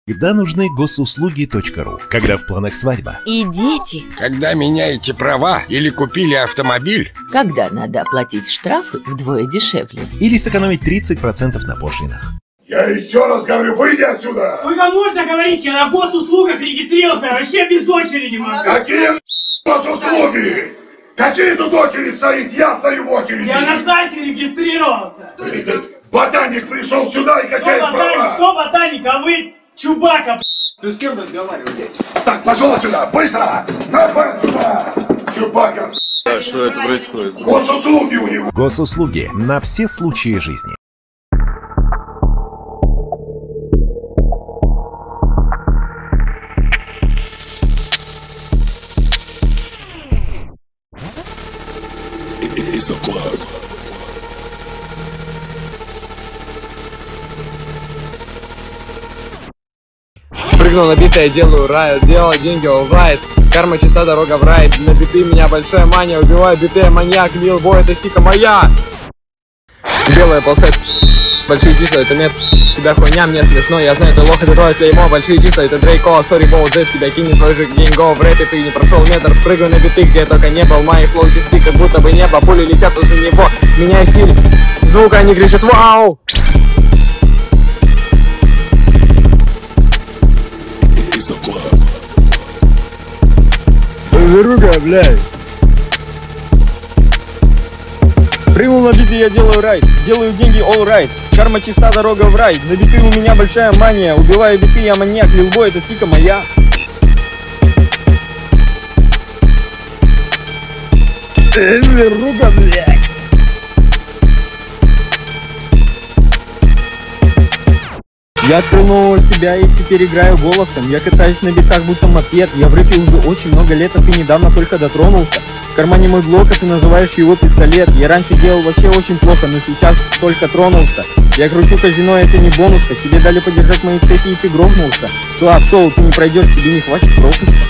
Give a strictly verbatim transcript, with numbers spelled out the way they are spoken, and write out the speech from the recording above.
Когда нужны госуслуги точка ру? Когда в планах свадьба? И дети. Когда меняете права или купили автомобиль? Когда надо оплатить штрафы вдвое дешевле. Или сэкономить тридцать процентов на пошлинах? Я еще раз говорю, выйди отсюда! Сколько можно говорить? Я на госуслугах регистрировался, вообще без очереди могу. Какие госуслуги? Какие тут очередь стоит? Я стою в очереди. Я на сайте регистрировался. Этот ботаник пришел сюда и качает Кто ботаник? права. Кто ботаник? А вы Чубака. Ты с кем разговариваете? Так, пошел отсюда, быстро! На сюда! Чубака! А что это происходит? Госуслуги у него! Госуслуги на все случаи жизни. Прыгнул на битое, делаю рай, делал деньги, алрайт. Карма чиста, дорога в рай. На биты меня большая мания, убиваю биты, маньяк, Лил Бой, это стика моя. Белая полсет, большие числа, это нет. Тебя хуйня, мне смешно, я знаю, ты лох, это твое клеймо. Большие числа, это Дрейко, сори, Боу, Дэд, тебя кинет твой же гейнго. В рэпе ты не прошел метр, прыгаю на биты, где я только не был. Мои флоу чисты, как будто бы небо, пули летят возле него. Меняю стиль, звук, они кричат вау. Рука, блядь. Прыгнул на биты, я делаю райд. Делаю деньги, all right. Карма чиста, дорога в рай. На биты у меня большая мания. Убиваю биты, я маньяк. Лил Бой, это стика моя. Рука, блядь. Я открыл нового себя и теперь играю голосом. Я катаюсь на битах, будто мопед. Я в рэпе уже очень много лет, а ты недавно только дотронулся. В кармане мой глок, а ты называешь его пистолет. Я раньше делал вообще очень плохо, но сейчас только тронулся. Я кручу казино, это не бонус. Тебе дали подержать мои цепи и ты грохнулся. Клаб, шоу, ты не пройдешь, тебе не хватит пропуска.